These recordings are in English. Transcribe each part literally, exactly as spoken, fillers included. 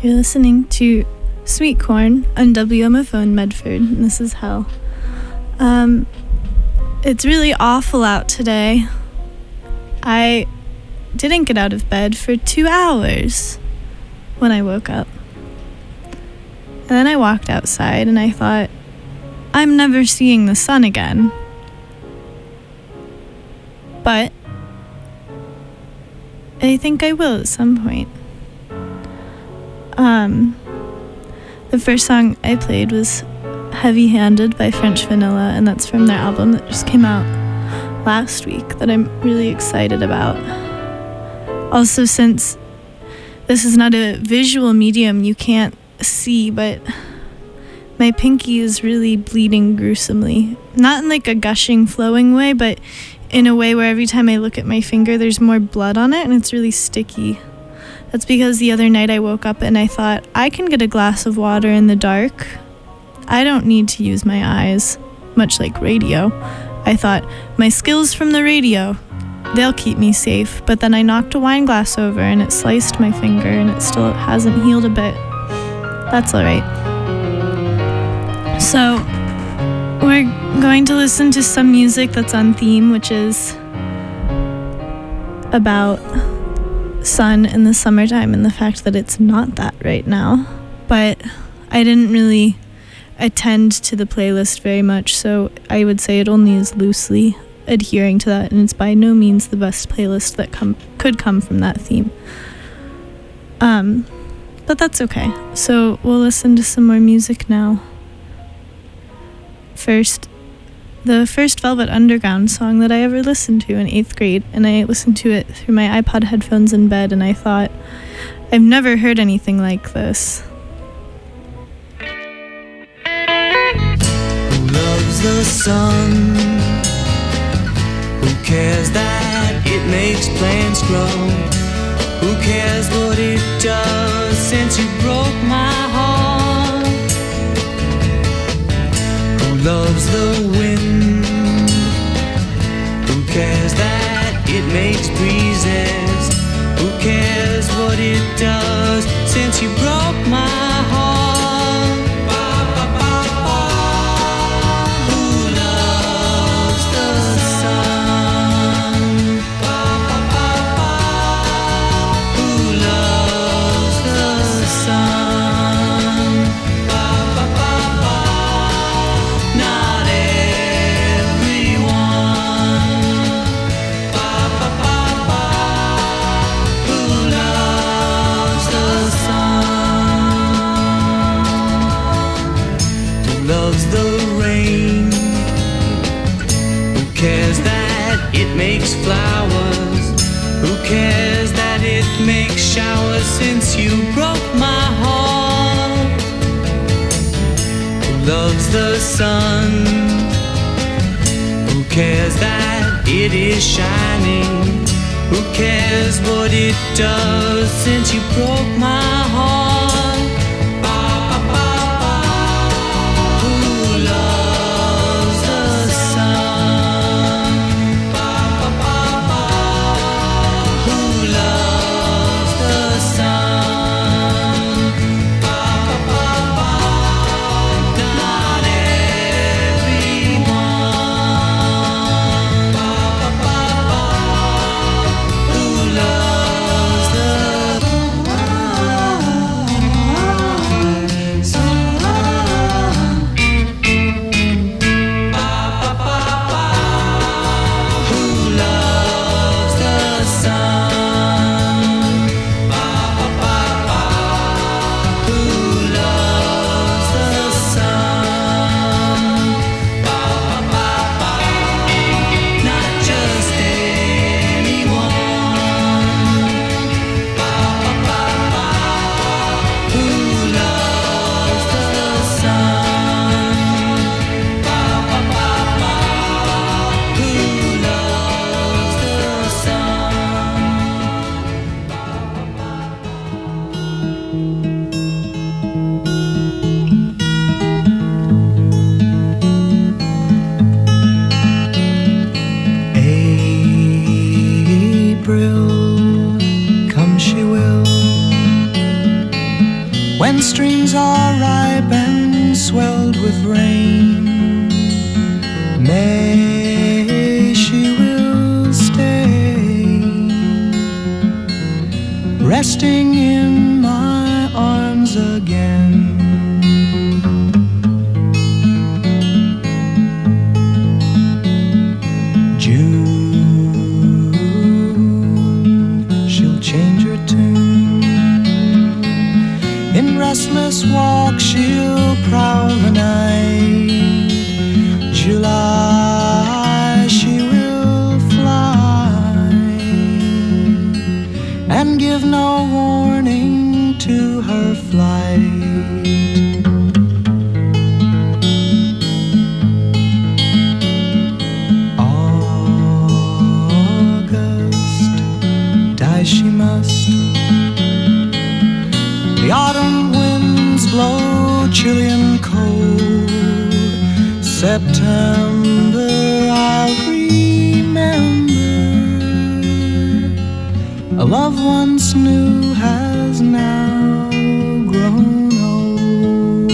You're listening to Sweet Corn on W M F O in Medford, and this is Hell. Um, it's really awful out today. I didn't get out of bed for two hours when I woke up. And then I walked outside and I thought, I'm never seeing the sun again. But I think I will at some point. Um, the first song I played was Heavy Handed by French Vanilla, and that's from their album that just came out last week that I'm really excited about. Also, since this is not a visual medium, you can't see, but my pinky is really bleeding gruesomely. Not in like a gushing, flowing way, but in a way where every time I look at my finger, there's more blood on it, and it's really sticky. That's because the other night I woke up and I thought, I can get a glass of water in the dark. I don't need to use my eyes, much like radio. I thought, my skills from the radio, they'll keep me safe. But then I knocked a wine glass over and it sliced my finger and it still hasn't healed a bit. That's all right. So, we're going to listen to some music that's on theme, which is about sun in the summertime and the fact that it's not that right now. But I didn't really attend to the playlist very much, so I would say it only is loosely adhering to that, and it's by no means the best playlist that come could come from that theme. Um, but that's okay. So we'll listen to some more music now. First, the first Velvet Underground song that I ever listened to in eighth grade, and I listened to it through my iPod headphones in bed, and I thought, I've never heard anything like this. Who loves the sun? Who cares that it makes plants grow? Who cares what it does since you broke my heart? Who loves the wind? Who cares that it makes breezes? Who cares what it does since you broke my heart? Ba, ba, ba, ba. Who loves the sun? Ba, ba, ba, ba. Who loves the sun? Ba, ba, ba, ba. Not everyone. Ba, ba, ba, ba. Who loves the sun? Who loves the rain? Who cares that it makes flowers? Who cares that it makes showers since you broke my heart? Who loves the sun? Who cares that it is shining? Who cares what it does since you broke my heart? Ba, ba, ba, ba. Who loves the sun? Ba, ba, ba, ba. Who loves the sun? Ba, ba, ba, ba. Not everyone. Ba, ba, ba, ba. Who loves the sun? with rain. May she will stay, resting in my arms again. Restless walk, she'll prowl the night. July, she will fly and give no warning to her flight. August, die she must. The autumn winds blow chilly and cold. September I'll remember. A love once new has now grown old.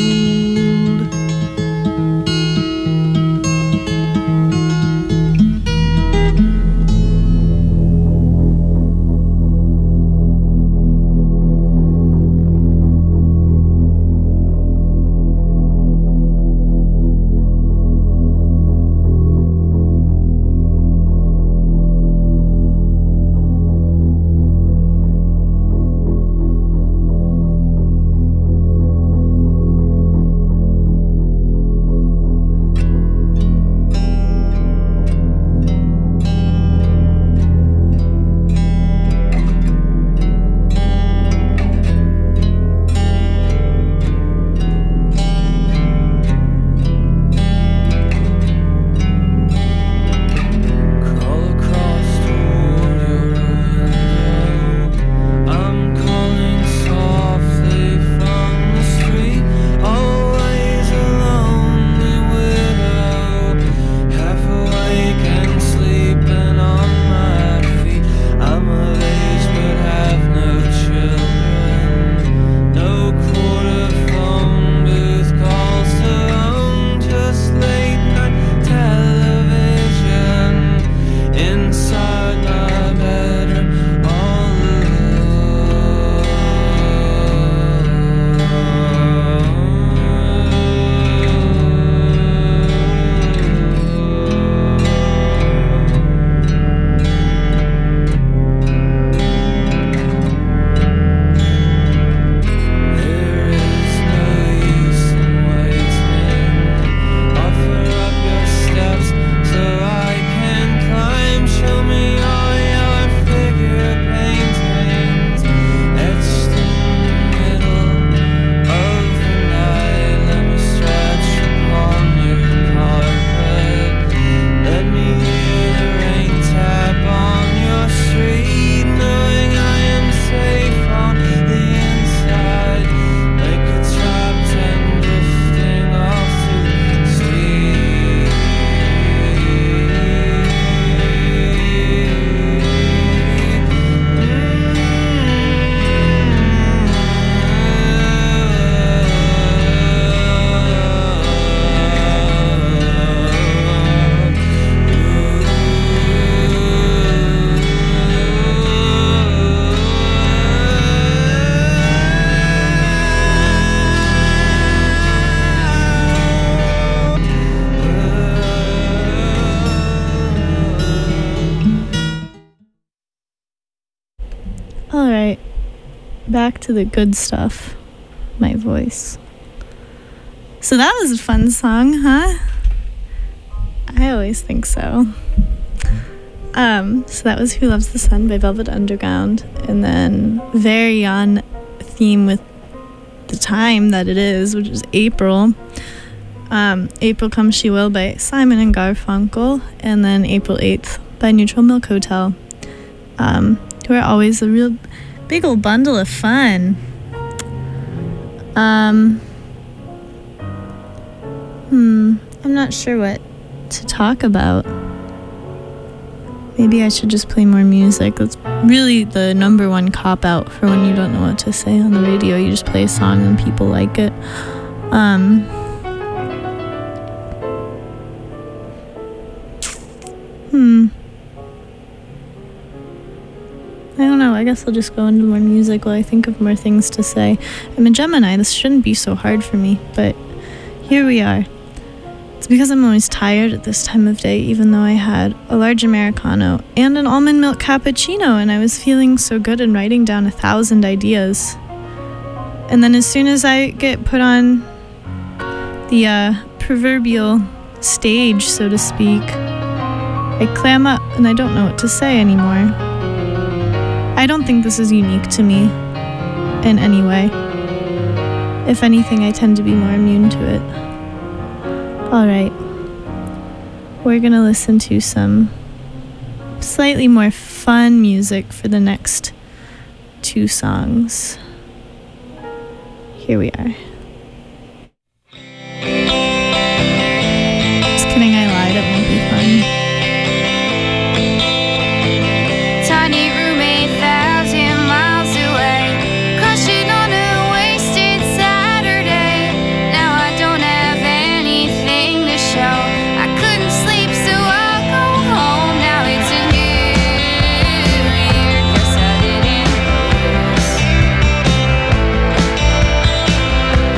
Back to the good stuff, my voice. So that was a fun song, huh? I always think so. Um, so that was Who Loves the Sun by Velvet Underground, and then very on theme with the time that it is, which is April. Um, April Come She Will by Simon and Garfunkel, and then April eighth by Neutral Milk Hotel, um, who are always a real big old bundle of fun. Um, hmm, I'm not sure what to talk about. Maybe I should just play more music. That's really the number one cop-out for when you don't know what to say on the radio. You just play a song and people like it. Um, I guess I'll just go into more music while I think of more things to say. I'm a Gemini. This shouldn't be so hard for me, but here we are. It's because I'm always tired at this time of day, even though I had a large Americano and an almond milk cappuccino, and I was feeling so good and writing down a thousand ideas. And then as soon as I get put on the uh, proverbial stage, so to speak, I clam up and I don't know what to say anymore. I don't think this is unique to me in any way. If anything, I tend to be more immune to it. All right, we're gonna listen to some slightly more fun music for the next two songs. Here we are. Just kidding, I lied, it won't be fun. Tiny room eight thousand miles away, crushing on a wasted Saturday. Now I don't have anything to show. I couldn't sleep, so I'll go home. Now it's a new year, guess I didn't notice.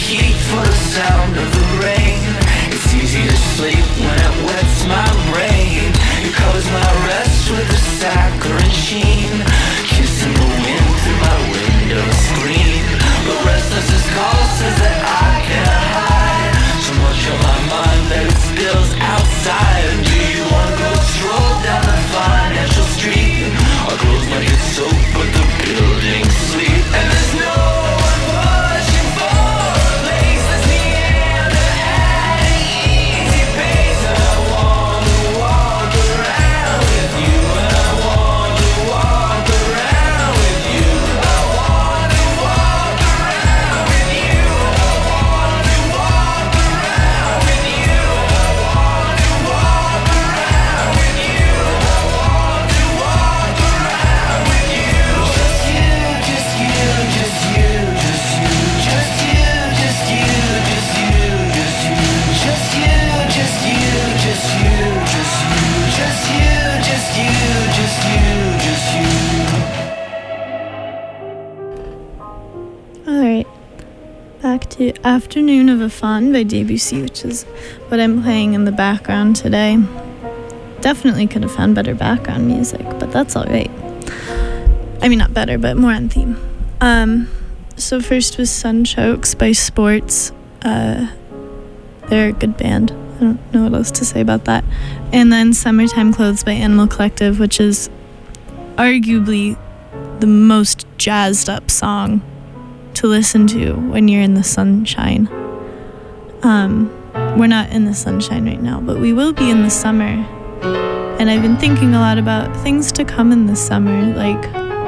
heat for the sound of the rain. It's easy to sleep when it wets my brain. It covers my rest with a saccharine sheen, kissing the wind through my window screen. But restlessness calls says that I can't hide so much of my mind that it spills outside. And do you wanna go stroll down the financial street? Our clothes might get soaked, but the buildings sleep. And there's no one pushing for a place that's meander at an easy pace. And I want to walk around with you, and I want to walk around with you. I want to walk around with you. I want to walk around with you. I want to walk around with you. I want to walk around with you. Just you, just you, just you, just you, just you, just you, just you, just you, just you, just you, just you, just you, just you, just you, just you, just you. Alright, back to Afternoon of a Faun by Debussy, which is what I'm playing in the background today. Definitely could have found better background music, but that's alright. I mean, not better, but more on theme. Um, so first was Sunchokes by Sports. Uh, they're a good band. I don't know what else to say about that. And then Summertime Clothes by Animal Collective, which is arguably the most jazzed up song to listen to when you're in the sunshine. Um, we're not in the sunshine right now, but we will be in the summer. And I've been thinking a lot about things to come in the summer, like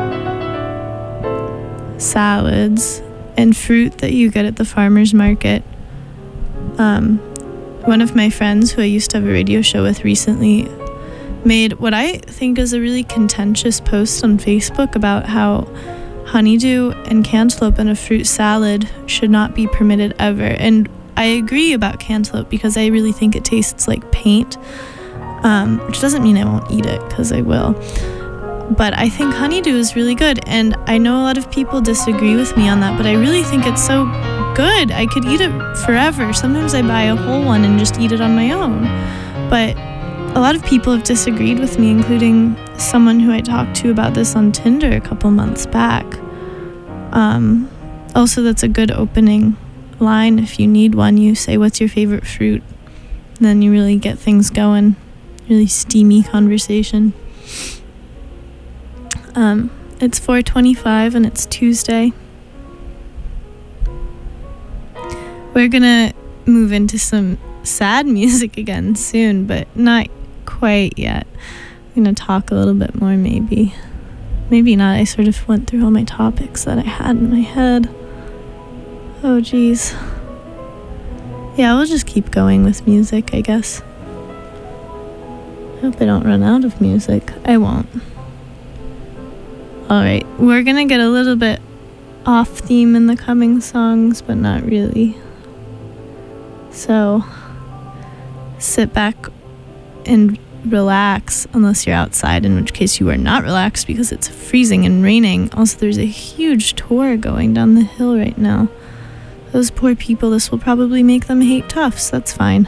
salads and fruit that you get at the farmer's market. Um, one of my friends who I used to have a radio show with recently made what I think is a really contentious post on Facebook about how honeydew and cantaloupe in a fruit salad should not be permitted ever. And I agree about cantaloupe because I really think it tastes like paint, um, which doesn't mean I won't eat it, because I will. But I think honeydew is really good, and I know a lot of people disagree with me on that, but I really think it's so good. I could eat it forever. Sometimes I buy a whole one and just eat it on my own. But a lot of people have disagreed with me, including someone who I talked to about this on Tinder a couple months back. Um, also, that's a good opening line. If you need one, you say, "What's your favorite fruit?" And then you really get things going. Really steamy conversation. Um, it's four twenty-five and it's Tuesday. We're gonna move into some sad music again soon, but not quite yet. I'm gonna talk a little bit more, maybe. Maybe not. I sort of went through all my topics that I had in my head. Oh, geez. Yeah, we'll just keep going with music, I guess. I hope I don't run out of music. I won't. Alright, we're gonna get a little bit off theme in the coming songs, but not really. So, sit back and relax, unless you're outside, in which case you are not relaxed because it's freezing and raining. Also, there's a huge tour going down the hill right now. Those poor people, this will probably make them hate Tufts. That's fine.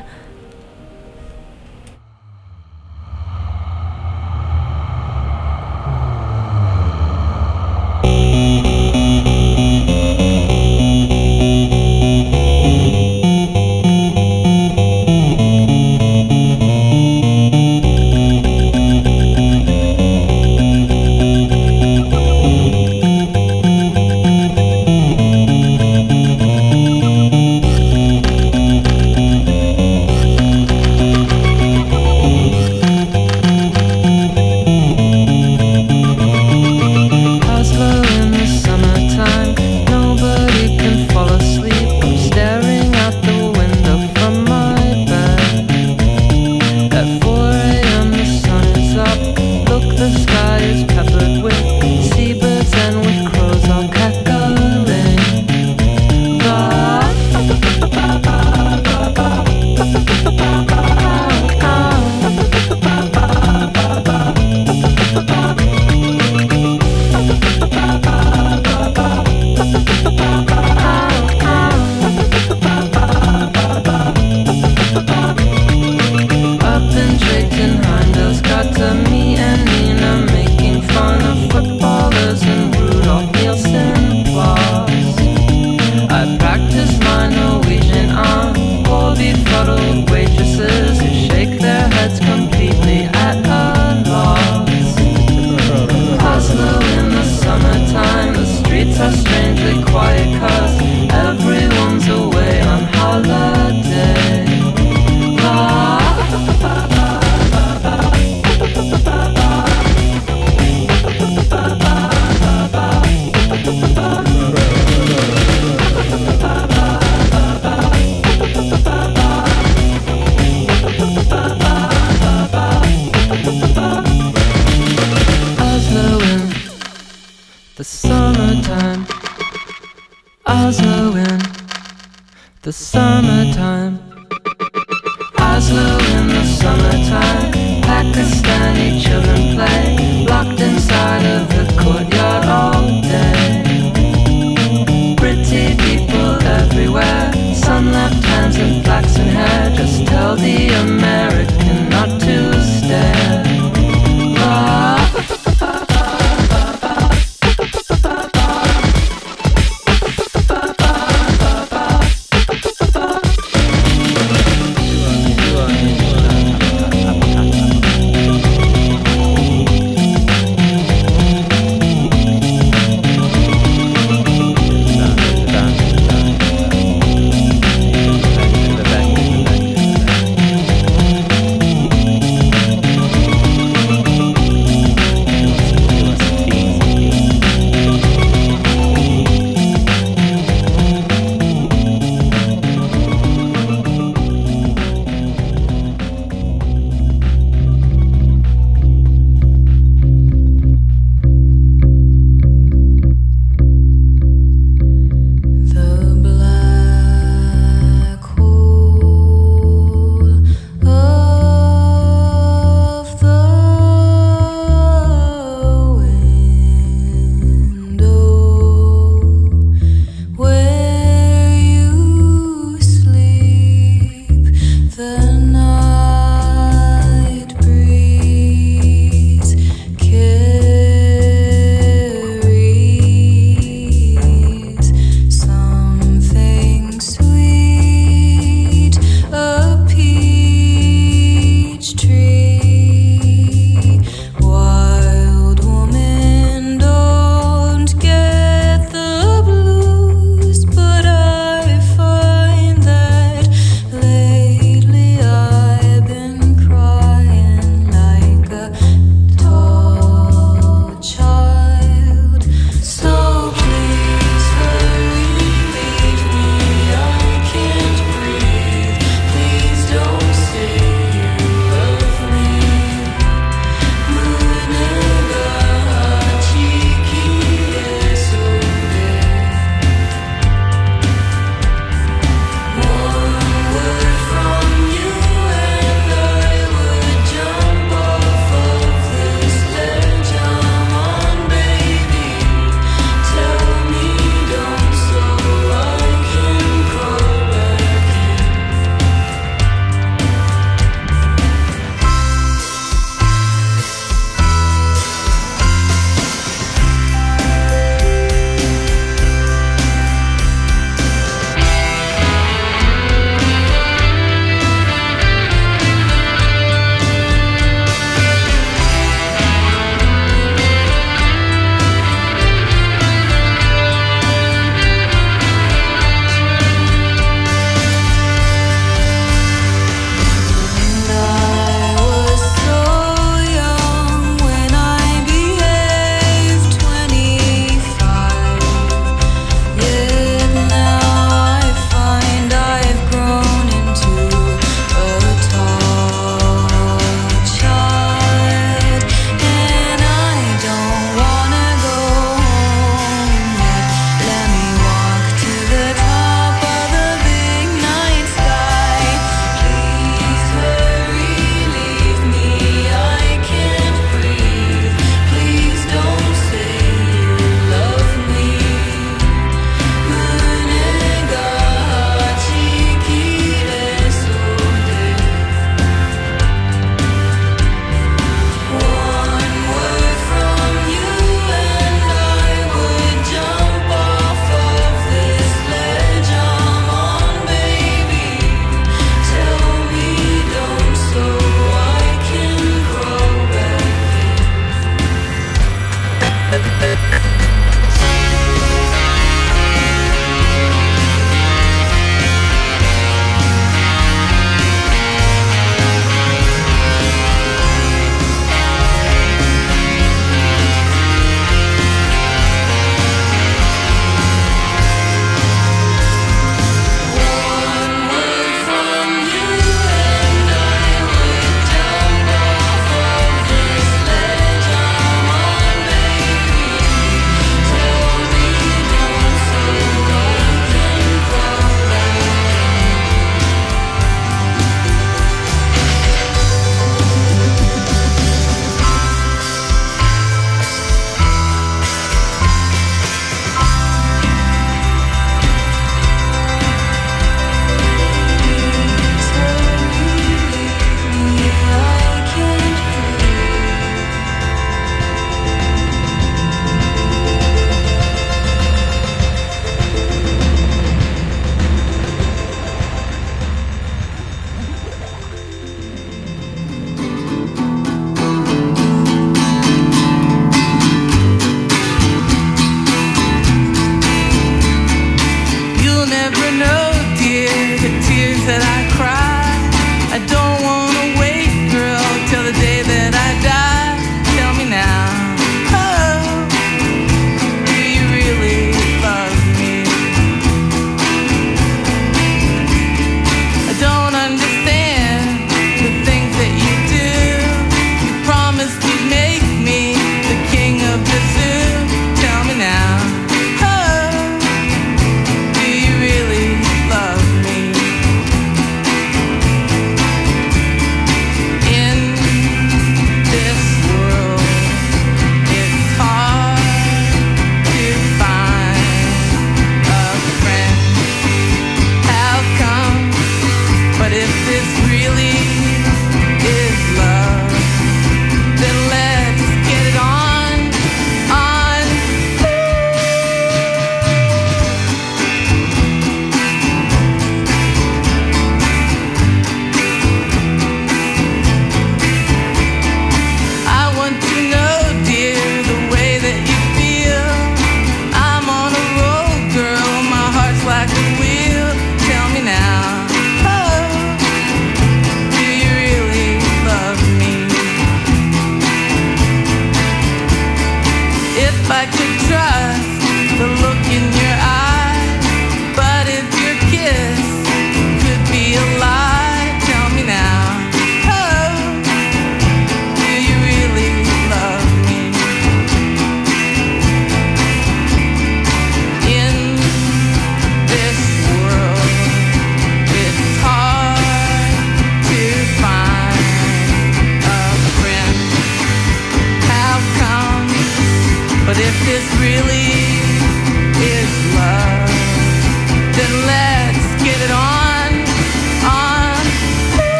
the summertime. Oslo in the summertime. Pakistani children play, locked inside of the courtyard all day. Pretty people everywhere, sun-left hands and flaxen hair. Just tell the American not to stare. Ah.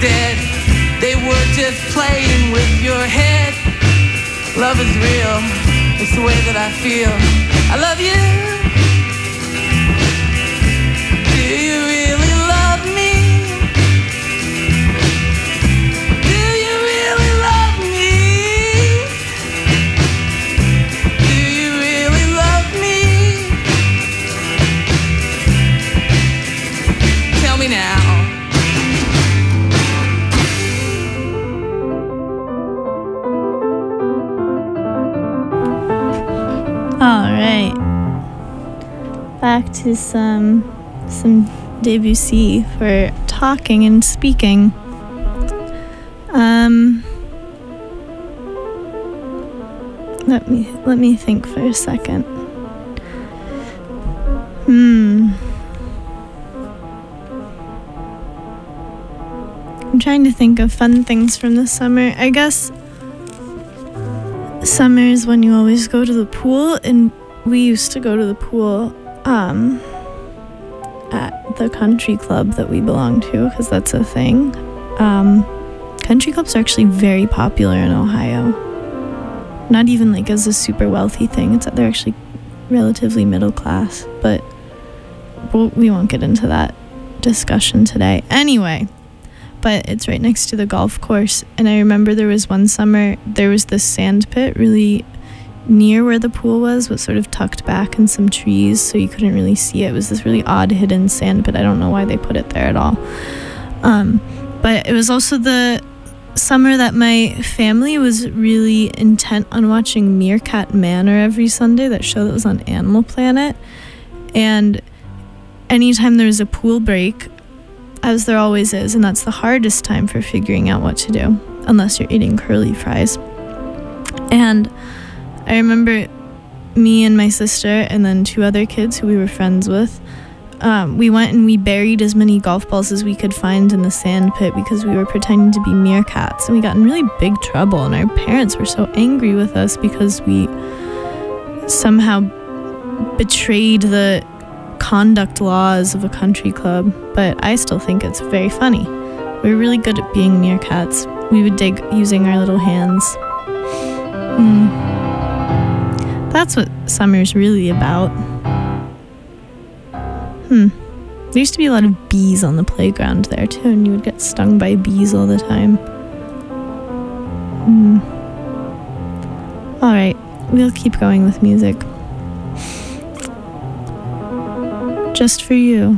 dead. They were just playing with your head. Love is real, it's the way that I feel. I love you. Do you really love me? Do you really love me? Do you really love me? Tell me now. All right, back to some some Debussy for talking and speaking. Um, let me let me think for a second. Hmm. I'm trying to think of fun things from the summer. I guess summer is when you always go to the pool, and we used to go to the pool um, at the country club that we belong to, because that's a thing. Um, country clubs are actually very popular in Ohio. Not even like as a super wealthy thing. It's that they're actually relatively middle class, but we'll, we won't get into that discussion today. Anyway. But it's right next to the golf course, and I remember there was one summer, there was this sand pit really near where the pool was, but sort of tucked back in some trees, so you couldn't really see it. It was this really odd hidden sand pit. I don't know why they put it there at all. Um, but it was also the summer that my family was really intent on watching Meerkat Manor every Sunday, that show that was on Animal Planet. And anytime there was a pool break, as there always is, and that's the hardest time for figuring out what to do, unless you're eating curly fries. And I remember me and my sister and then two other kids who we were friends with, um, we went and we buried as many golf balls as we could find in the sand pit because we were pretending to be meerkats, and we got in really big trouble, and our parents were so angry with us because we somehow betrayed the conduct laws of a country club. But I still think it's very funny. We were really good at being meerkats. We would dig using our little hands. Mm. That's what summer's really about. Hmm. There used to be a lot of bees on the playground there too, and you would get stung by bees all the time. Hmm. All right, we'll keep going with music. Just for you.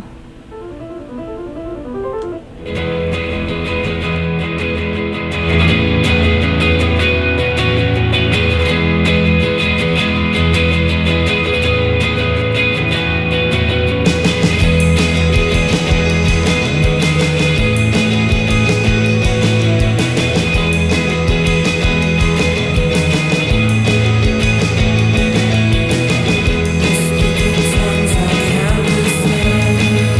Speaking tongues I can't listen.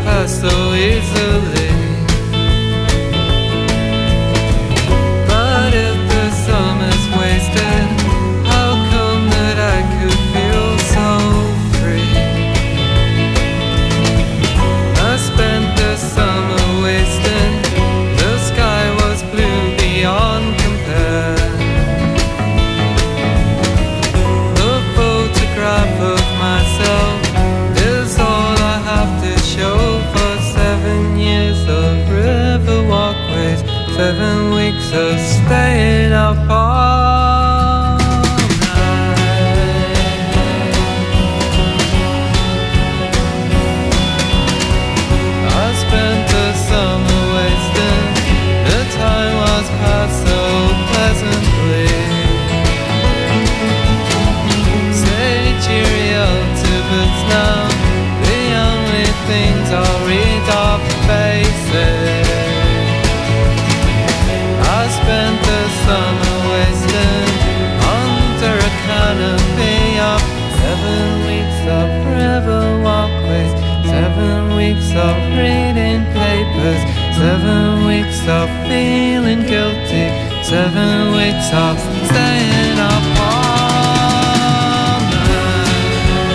pass so easily. But if the summer's wasted, how come that I could feel so free? I spent the summer wasting. The sky was blue beyond compare. The photograph of myself is all I have to show for seven years of river walkways, seven weeks of staying up all night. I spent the summer wasting. The time was passed so pleasantly. Say cheerio to boots now. The only things I'll read off faces. I spent the summer wasting under a canopy of seven weeks of river walkways, seven weeks of reading papers, seven weeks of feeling guilty, seven weeks of staying up all night.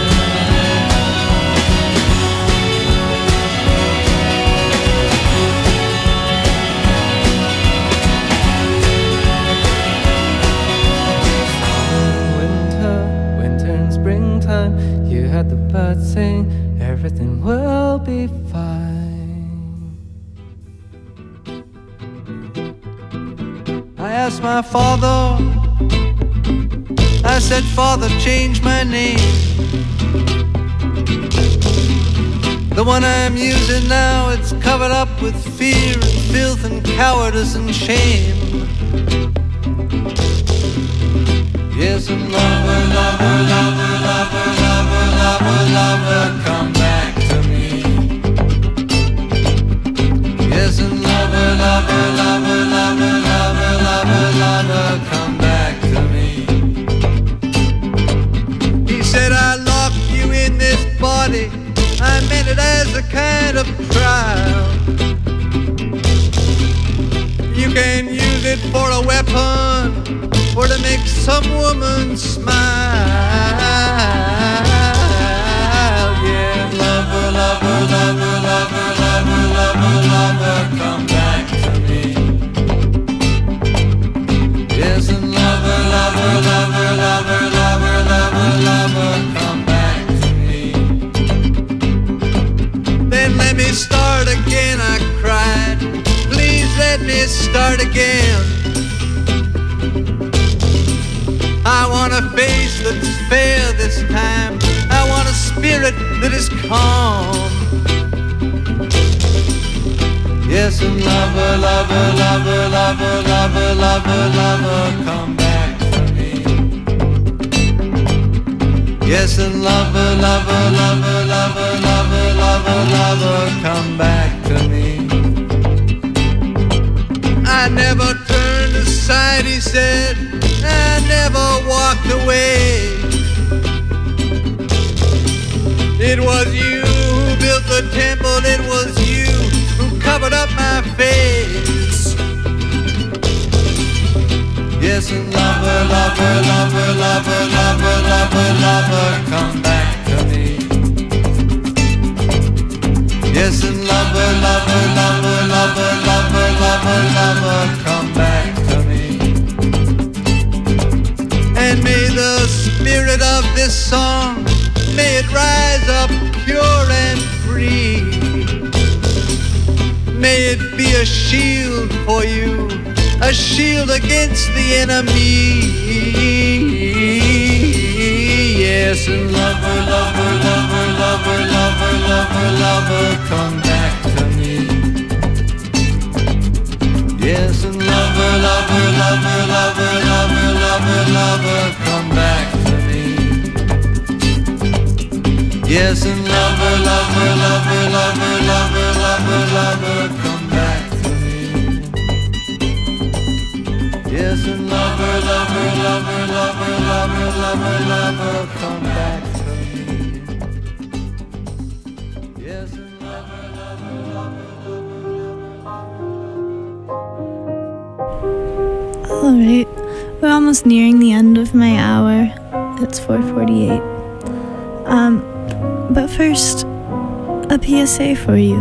Winter, winter and springtime, you had the birds sing, everything will be fine. I asked my father, I said, Father, change my name. The one I'm using now, it's covered up with fear and filth and cowardice and shame. Yes, and lover, lover, lover, lover, lover, lover, lover, come back to me. Yes, and lover, lover, lover, lover, lover, lover, lover, come back to me. He said, I locked you in this body. I meant it as a kind of trial. You can use it for a weapon or to make some woman smile. Yeah, lover, lover, lover, lover, lover, lover, lover, come back to me. Yes, and lover, lover, lover, lover, lover, lover, lover, come back to me. Then let me start again, I cried. Please let me start again. I want a face that's fair this time. I want a spirit that is calm. Yes, and lover, lover, lover, lover, lover, lover, lover, come back to me. Yes, and lover, lover, lover, lover, lover, lover, lover, come back to me. I never turned aside, he said. I never walked away. It was you who built the temple. It was you who covered up my face. Yes, and lover, lover, lover, lover, lover, lover, lover, come back to me. Yes, and lover, lover, lover, lover, lover, lover, lover, come back to me. And may the spirit of this song, may it rise up pure and free. May it be a shield for you, a shield against the enemy. Yes, and lover, lover, lover, lover, lover, lover, lover, come back to me. Yes, and lover, lover, lover, lover, lover, lover, lover, come back to me. Yes, and lover, lover, lover, lover, lover, lover, lover, come back to me. Yes, and lover, lover, lover, lover, lover, lover, lover, come back to me. Yes. All right, we're almost nearing the end of my hour. It's four forty-eight. Um, but first, a P S A for you.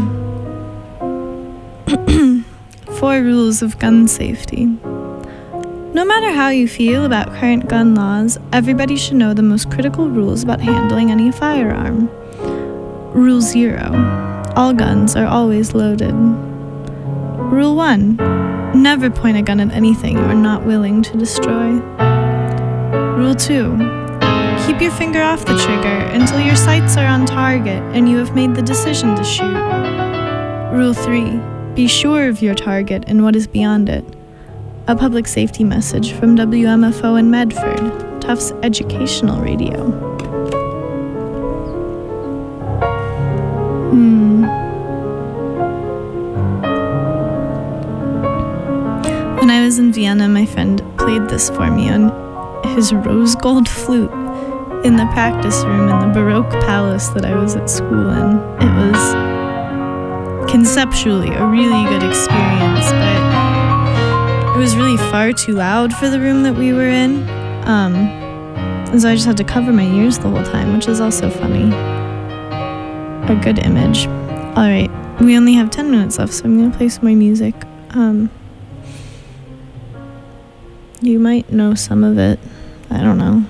Four rules of gun safety. No matter how you feel about current gun laws, everybody should know the most critical rules about handling any firearm. Rule zero. All guns are always loaded. Rule one. Never point a gun at anything you are not willing to destroy. Rule two. Keep your finger off the trigger until your sights are on target and you have made the decision to shoot. Rule three. Be sure of your target and what is beyond it. A public safety message from W M F O in Medford, Tufts Educational Radio. Hmm. When I was in Vienna, my friend played this for me on his rose gold flute in the practice room in the Baroque palace that I was at school in. It was conceptually a really good experience, but it was really far too loud for the room that we were in. Um, and so I just had to cover my ears the whole time, which is also funny. A good image. All right, we only have ten minutes left, so I'm going to play some more music. Um, you might know some of it. I don't know.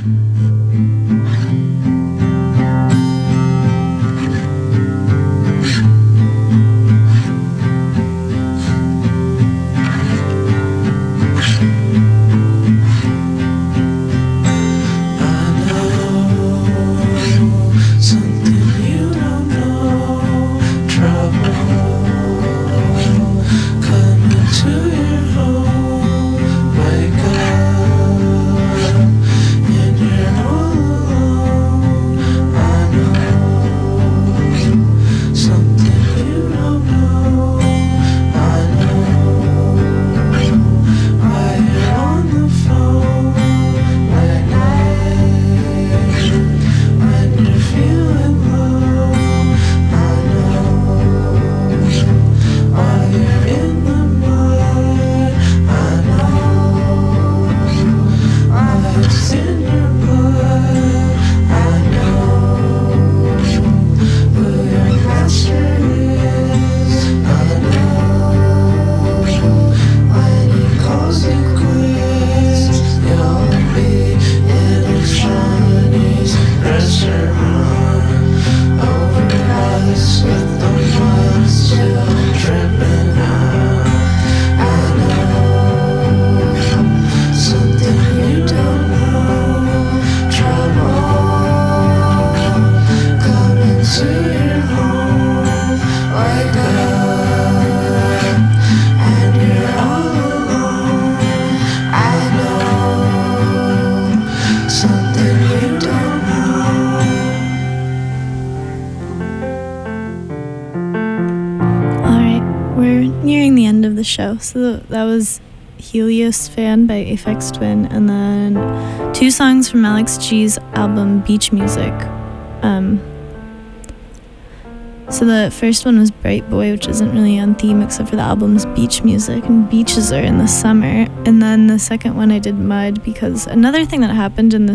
Show. So that was Helios Fan by Aphex Twin, and then two songs from Alex G's album Beach Music. Um, so the first one was Bright Boy, which isn't really on theme except for the album's beach music, and beaches are in the summer. And then the second one I did Mud, because another thing that happened in the